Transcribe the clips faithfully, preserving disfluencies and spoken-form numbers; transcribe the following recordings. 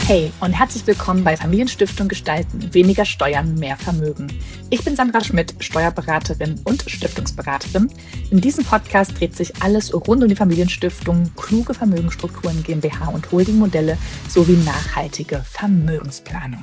Hey und herzlich willkommen bei Familienstiftung Gestalten, weniger Steuern, mehr Vermögen. Ich bin Sandra Schmidt, Steuerberaterin und Stiftungsberaterin. In diesem Podcast dreht sich alles rund um die Familienstiftung, kluge Vermögensstrukturen, GmbH und Holdingmodelle sowie nachhaltige Vermögensplanung.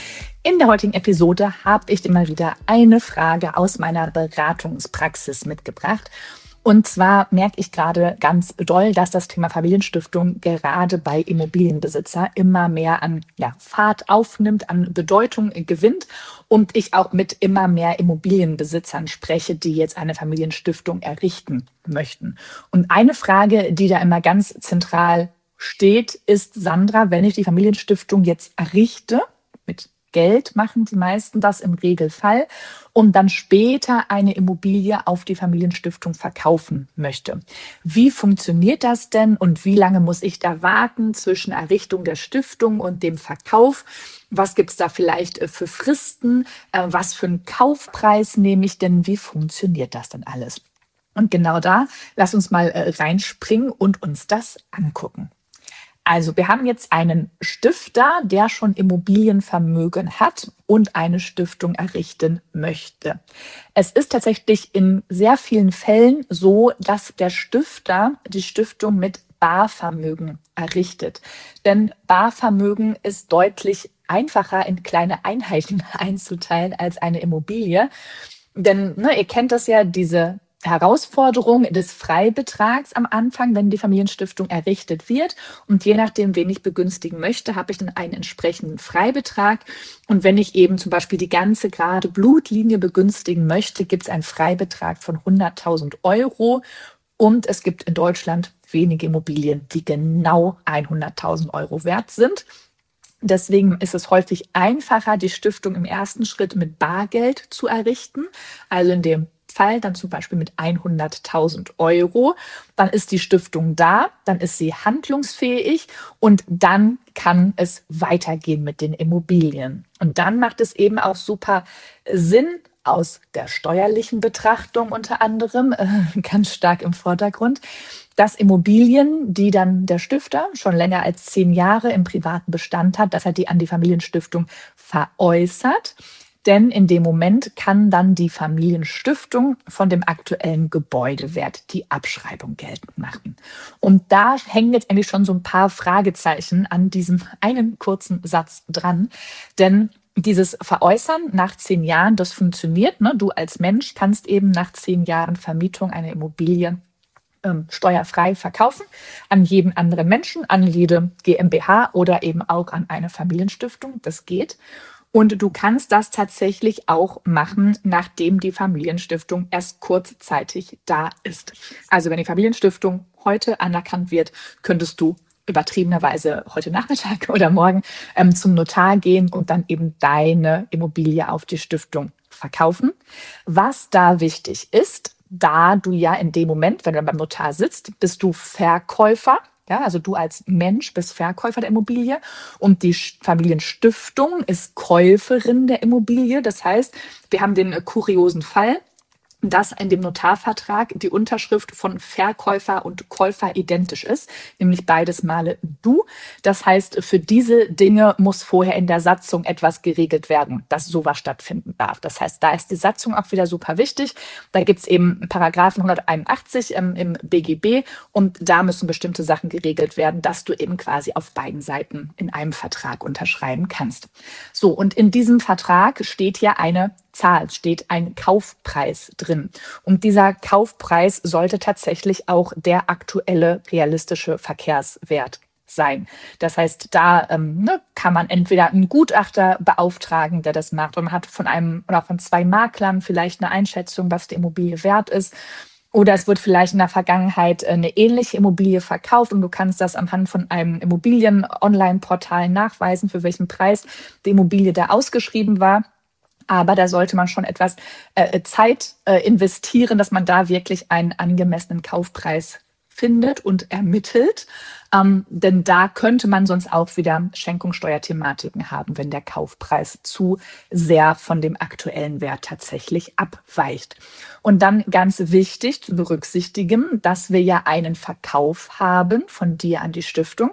In der heutigen Episode habe ich dir mal wieder eine Frage aus meiner Beratungspraxis mitgebracht. Und zwar merke ich gerade ganz doll, dass das Thema Familienstiftung gerade bei Immobilienbesitzer immer mehr an ja, Fahrt aufnimmt, an Bedeutung gewinnt und ich auch mit immer mehr Immobilienbesitzern spreche, die jetzt eine Familienstiftung errichten möchten. Und eine Frage, die da immer ganz zentral steht, ist: Sandra, wenn ich die Familienstiftung jetzt errichte, mit Geld machen die meisten das im Regelfall, und dann später eine Immobilie auf die Familienstiftung verkaufen möchte. Wie funktioniert das denn und wie lange muss ich da warten zwischen Errichtung der Stiftung und dem Verkauf? Was gibt es da vielleicht für Fristen? Was für einen Kaufpreis nehme ich denn? Wie funktioniert das denn alles? Und genau da, lass uns mal reinspringen und uns das angucken. Also wir haben jetzt einen Stifter, der schon Immobilienvermögen hat und eine Stiftung errichten möchte. Es ist tatsächlich in sehr vielen Fällen so, dass der Stifter die Stiftung mit Barvermögen errichtet. Denn Barvermögen ist deutlich einfacher in kleine Einheiten einzuteilen als eine Immobilie. Denn ne, ihr kennt das ja, diese Herausforderung des Freibetrags am Anfang, wenn die Familienstiftung errichtet wird. Und je nachdem, wen ich begünstigen möchte, habe ich dann einen entsprechenden Freibetrag. Und wenn ich eben zum Beispiel die ganze gerade Blutlinie begünstigen möchte, gibt es einen Freibetrag von hunderttausend Euro. Und es gibt in Deutschland wenige Immobilien, die genau hunderttausend Euro wert sind. Deswegen ist es häufig einfacher, die Stiftung im ersten Schritt mit Bargeld zu errichten. Also in dem Fall dann zum Beispiel mit hunderttausend Euro. Dann ist die Stiftung da, dann ist sie handlungsfähig und dann kann es weitergehen mit den Immobilien. Und dann macht es eben auch super Sinn, aus der steuerlichen Betrachtung unter anderem, äh, ganz stark im Vordergrund, dass Immobilien, die dann der Stifter schon länger als zehn Jahre im privaten Bestand hat, dass er die an die Familienstiftung veräußert. Denn in dem Moment kann dann die Familienstiftung von dem aktuellen Gebäudewert die Abschreibung geltend machen. Und da hängen jetzt eigentlich schon so ein paar Fragezeichen an diesem einen kurzen Satz dran. Denn dieses Veräußern nach zehn Jahren, das funktioniert. Ne? Du als Mensch kannst eben nach zehn Jahren Vermietung eine Immobilie ähm, steuerfrei verkaufen an jeden anderen Menschen, an jede GmbH oder eben auch an eine Familienstiftung. Das geht. Und du kannst das tatsächlich auch machen, nachdem die Familienstiftung erst kurzzeitig da ist. Also wenn die Familienstiftung heute anerkannt wird, könntest du übertriebenerweise heute Nachmittag oder morgen ähm, zum Notar gehen und dann eben deine Immobilie auf die Stiftung verkaufen. Was da wichtig ist, da du ja in dem Moment, wenn du beim Notar sitzt, bist du Verkäufer. Ja, also du als Mensch bist Verkäufer der Immobilie und die Familienstiftung ist Käuferin der Immobilie. Das heißt, wir haben den kuriosen Fall, dass in dem Notarvertrag die Unterschrift von Verkäufer und Käufer identisch ist, nämlich beides Male du. Das heißt, für diese Dinge muss vorher in der Satzung etwas geregelt werden, dass sowas stattfinden darf. Das heißt, da ist die Satzung auch wieder super wichtig. Da gibt es eben Paragraphen hunderteinundachtzig ähm, im B G B und da müssen bestimmte Sachen geregelt werden, dass du eben quasi auf beiden Seiten in einem Vertrag unterschreiben kannst. So, und in diesem Vertrag steht ja eine Zahl, steht ein Kaufpreis drin. Und dieser Kaufpreis sollte tatsächlich auch der aktuelle realistische Verkehrswert sein. Das heißt, da ähm, ne, kann man entweder einen Gutachter beauftragen, der das macht, und man hat von einem oder von zwei Maklern vielleicht eine Einschätzung, was die Immobilie wert ist. Oder es wird vielleicht in der Vergangenheit eine ähnliche Immobilie verkauft und du kannst das anhand von einem Immobilien-Online-Portal nachweisen, für welchen Preis die Immobilie da ausgeschrieben war. Aber da sollte man schon etwas äh, Zeit äh, investieren, dass man da wirklich einen angemessenen Kaufpreis findet und ermittelt. Ähm, denn da könnte man sonst auch wieder Schenkungssteuerthematiken haben, wenn der Kaufpreis zu sehr von dem aktuellen Wert tatsächlich abweicht. Und dann ganz wichtig zu berücksichtigen, dass wir ja einen Verkauf haben von dir an die Stiftung.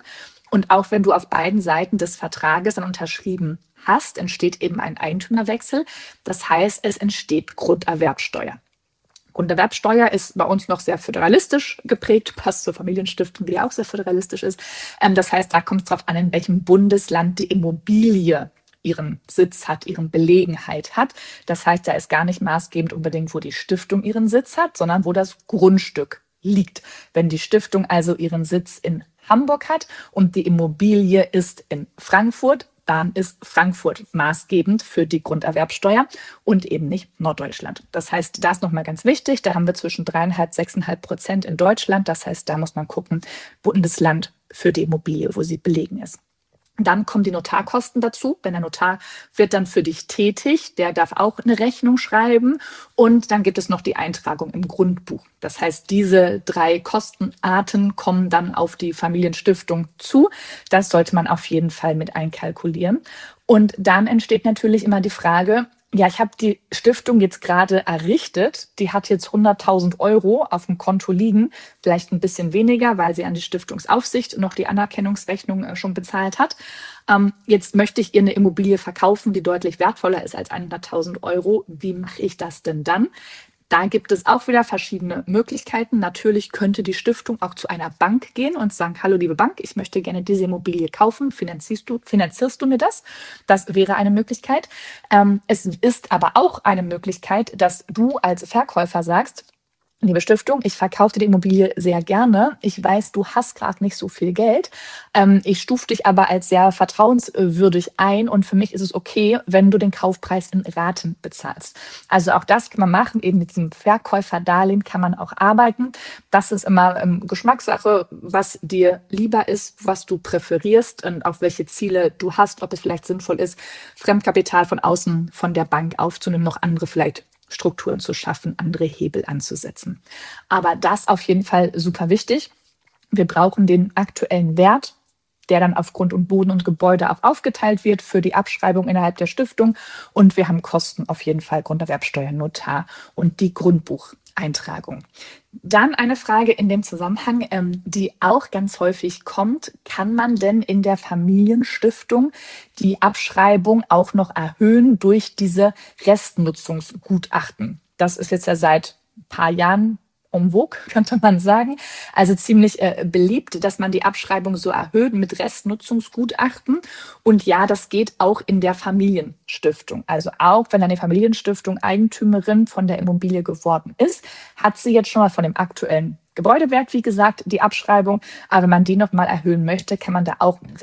Und auch wenn du auf beiden Seiten des Vertrages dann unterschrieben hast, entsteht eben ein Eigentümerwechsel. Das heißt, es entsteht Grunderwerbsteuer. Grunderwerbsteuer ist bei uns noch sehr föderalistisch geprägt, passt zur Familienstiftung, die auch sehr föderalistisch ist. Ähm, das heißt, da kommt es darauf an, in welchem Bundesland die Immobilie ihren Sitz hat, ihren Belegenheit hat. Das heißt, da ist gar nicht maßgebend unbedingt, wo die Stiftung ihren Sitz hat, sondern wo das Grundstück liegt. Wenn die Stiftung also ihren Sitz in Hamburg hat und die Immobilie ist in Frankfurt, dann ist Frankfurt maßgebend für die Grunderwerbsteuer und eben nicht Norddeutschland. Das heißt, da ist nochmal ganz wichtig, da haben wir zwischen dreieinhalb und sechseinhalb Prozent in Deutschland. Das heißt, da muss man gucken, Bundesland für die Immobilie, wo sie belegen ist. Dann kommen die Notarkosten dazu. Wenn der Notar wird dann für dich tätig, der darf auch eine Rechnung schreiben. Und dann gibt es noch die Eintragung im Grundbuch. Das heißt, diese drei Kostenarten kommen dann auf die Familienstiftung zu. Das sollte man auf jeden Fall mit einkalkulieren. Und dann entsteht natürlich immer die Frage, ja, ich habe die Stiftung jetzt gerade errichtet. Die hat jetzt hunderttausend Euro auf dem Konto liegen, vielleicht ein bisschen weniger, weil sie an die Stiftungsaufsicht noch die Anerkennungsrechnung schon bezahlt hat. Ähm, jetzt möchte ich ihr eine Immobilie verkaufen, die deutlich wertvoller ist als hunderttausend Euro. Wie mache ich das denn dann? Da gibt es auch wieder verschiedene Möglichkeiten. Natürlich könnte die Stiftung auch zu einer Bank gehen und sagen, hallo liebe Bank, ich möchte gerne diese Immobilie kaufen. Finanzierst du, finanzierst du mir das? Das wäre eine Möglichkeit. Ähm, es ist aber auch eine Möglichkeit, dass du als Verkäufer sagst, liebe Stiftung, ich verkaufe dir die Immobilie sehr gerne. Ich weiß, du hast gerade nicht so viel Geld. Ähm, ich stufe dich aber als sehr vertrauenswürdig ein und für mich ist es okay, wenn du den Kaufpreis in Raten bezahlst. Also auch das kann man machen, eben mit diesem Verkäuferdarlehen kann man auch arbeiten. Das ist immer ähm, Geschmackssache, was dir lieber ist, was du präferierst und auf welche Ziele du hast, ob es vielleicht sinnvoll ist, Fremdkapital von außen von der Bank aufzunehmen, noch andere vielleicht Strukturen zu schaffen, andere Hebel anzusetzen. Aber das auf jeden Fall super wichtig. Wir brauchen den aktuellen Wert, der dann auf Grund und Boden und Gebäude auch aufgeteilt wird für die Abschreibung innerhalb der Stiftung. Und wir haben Kosten auf jeden Fall, Grunderwerbsteuer, Notar und die Grundbucheintragung. Dann eine Frage in dem Zusammenhang, ähm, die auch ganz häufig kommt. Kann man denn in der Familienstiftung die Abschreibung auch noch erhöhen durch diese Restnutzungsgutachten? Das ist jetzt ja seit ein paar Jahren en vogue, könnte man sagen. Also ziemlich äh, beliebt, dass man die Abschreibung so erhöht mit Restnutzungsgutachten. Und ja, das geht auch in der Familienstiftung. Also auch wenn eine Familienstiftung Eigentümerin von der Immobilie geworden ist, hat sie jetzt schon mal von dem aktuellen Gebäudewert, wie gesagt, die Abschreibung. Aber wenn man die nochmal erhöhen möchte, kann man da auch mit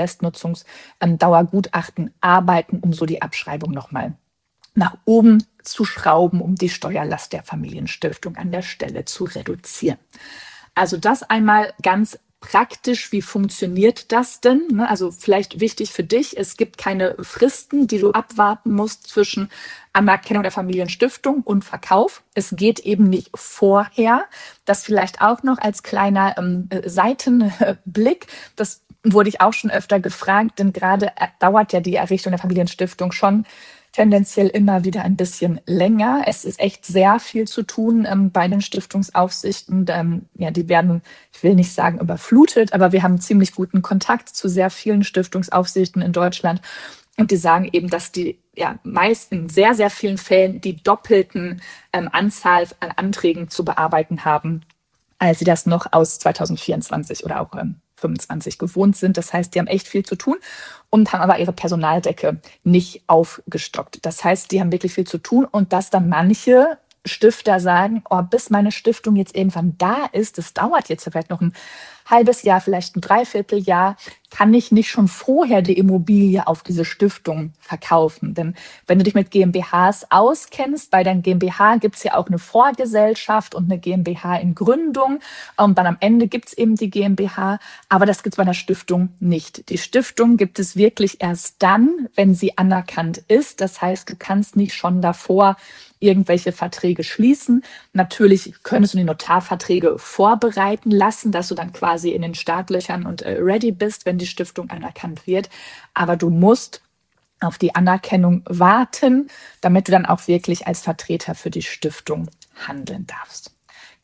Restnutzungsdauergutachten arbeiten, um so die Abschreibung nochmal nach oben zu schrauben, um die Steuerlast der Familienstiftung an der Stelle zu reduzieren. Also das einmal ganz praktisch, wie funktioniert das denn? Also vielleicht wichtig für dich, es gibt keine Fristen, die du abwarten musst zwischen Anerkennung der Familienstiftung und Verkauf. Es geht eben nicht vorher. Das vielleicht auch noch als kleiner ähm, Seitenblick. Das wurde ich auch schon öfter gefragt, denn gerade dauert ja die Errichtung der Familienstiftung schon tendenziell immer wieder ein bisschen länger. Es ist echt sehr viel zu tun ähm, bei den Stiftungsaufsichten. Ähm, ja, die werden, ich will nicht sagen überflutet, aber wir haben ziemlich guten Kontakt zu sehr vielen Stiftungsaufsichten in Deutschland. Und die sagen eben, dass die ja meist in sehr, sehr vielen Fällen die doppelten ähm, Anzahl an Anträgen zu bearbeiten haben, als sie das noch aus zwanzig vierundzwanzig oder auch ähm, fünfundzwanzig gewohnt sind. Das heißt, die haben echt viel zu tun und haben aber ihre Personaldecke nicht aufgestockt. Das heißt, die haben wirklich viel zu tun und dass dann manche Stifter sagen, oh, bis meine Stiftung jetzt irgendwann da ist, das dauert jetzt vielleicht noch ein halbes Jahr, vielleicht ein Dreivierteljahr, kann ich nicht schon vorher die Immobilie auf diese Stiftung verkaufen. Denn wenn du dich mit GmbHs auskennst, bei deinem GmbH gibt es ja auch eine Vorgesellschaft und eine GmbH in Gründung. Und dann am Ende gibt es eben die GmbH, aber das gibt es bei einer Stiftung nicht. Die Stiftung gibt es wirklich erst dann, wenn sie anerkannt ist. Das heißt, du kannst nicht schon davor irgendwelche Verträge schließen. Natürlich könntest du die Notarverträge vorbereiten lassen, dass du dann quasi in den Startlöchern und ready bist, wenn die Stiftung anerkannt wird. Aber du musst auf die Anerkennung warten, damit du dann auch wirklich als Vertreter für die Stiftung handeln darfst.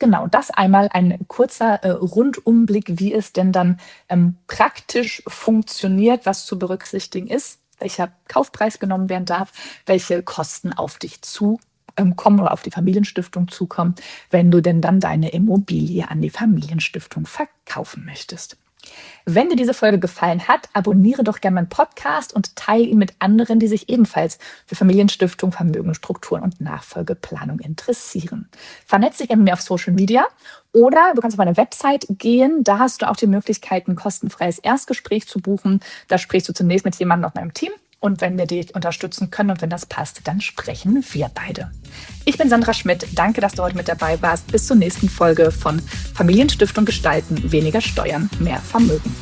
Genau, das einmal ein kurzer äh, Rundumblick, wie es denn dann ähm, praktisch funktioniert, was zu berücksichtigen ist, welcher Kaufpreis genommen werden darf, welche Kosten auf dich zukommen oder auf die Familienstiftung zukommen, wenn du denn dann deine Immobilie an die Familienstiftung verkaufen möchtest. Wenn dir diese Folge gefallen hat, abonniere doch gerne meinen Podcast und teile ihn mit anderen, die sich ebenfalls für Familienstiftung, Vermögensstrukturen und Nachfolgeplanung interessieren. Vernetze dich mit mir auf Social Media oder du kannst auf meine Website gehen. Da hast du auch die Möglichkeit, ein kostenfreies Erstgespräch zu buchen. Da sprichst du zunächst mit jemandem aus meinem Team. Und wenn wir dich unterstützen können und wenn das passt, dann sprechen wir beide. Ich bin Sandra Schmidt. Danke, dass du heute mit dabei warst. Bis zur nächsten Folge von Familienstiftung gestalten. Weniger Steuern, mehr Vermögen.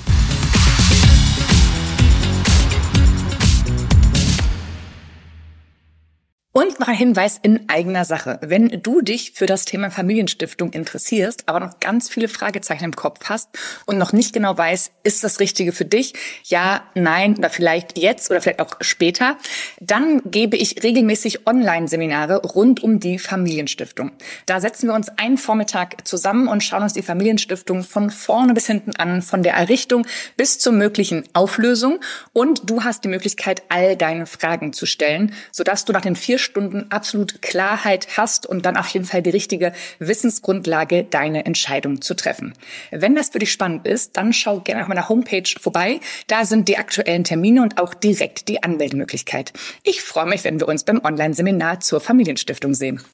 Und noch ein Hinweis in eigener Sache. Wenn du dich für das Thema Familienstiftung interessierst, aber noch ganz viele Fragezeichen im Kopf hast und noch nicht genau weißt, ist das Richtige für dich? Ja, nein oder vielleicht jetzt oder vielleicht auch später. Dann gebe ich regelmäßig Online-Seminare rund um die Familienstiftung. Da setzen wir uns einen Vormittag zusammen und schauen uns die Familienstiftung von vorne bis hinten an, von der Errichtung bis zur möglichen Auflösung. Und du hast die Möglichkeit, all deine Fragen zu stellen, sodass du nach den vier Stunden absolut Klarheit hast und dann auf jeden Fall die richtige Wissensgrundlage, deine Entscheidung zu treffen. Wenn das für dich spannend ist, dann schau gerne auf meiner Homepage vorbei. Da sind die aktuellen Termine und auch direkt die Anmeldemöglichkeit. Ich freue mich, wenn wir uns beim Online-Seminar zur Familienstiftung sehen.